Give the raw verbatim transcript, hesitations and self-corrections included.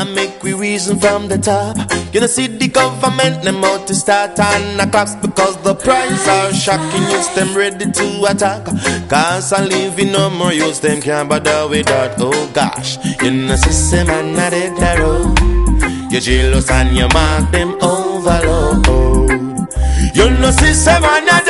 and make we reason from the top. You know see the government them out to start on the clocks because the price are shocking. Use them ready to attack. Cause I living no more use them can't bother with that. Oh gosh, you know see man not it the road. You jealous and you mark them overload. You know see man not